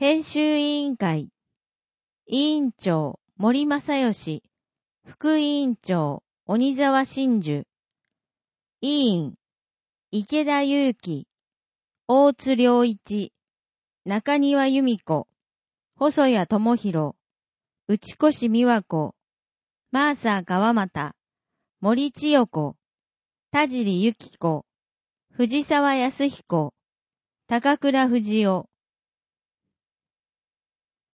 編集委員会委員長森正義、副委員長鬼沢真珠、委員池田祐希、大津良一、中庭由美子、細谷智弘、内越美和子、マーサー川又、森千代子、田尻由紀子、藤沢康彦、高倉藤夫、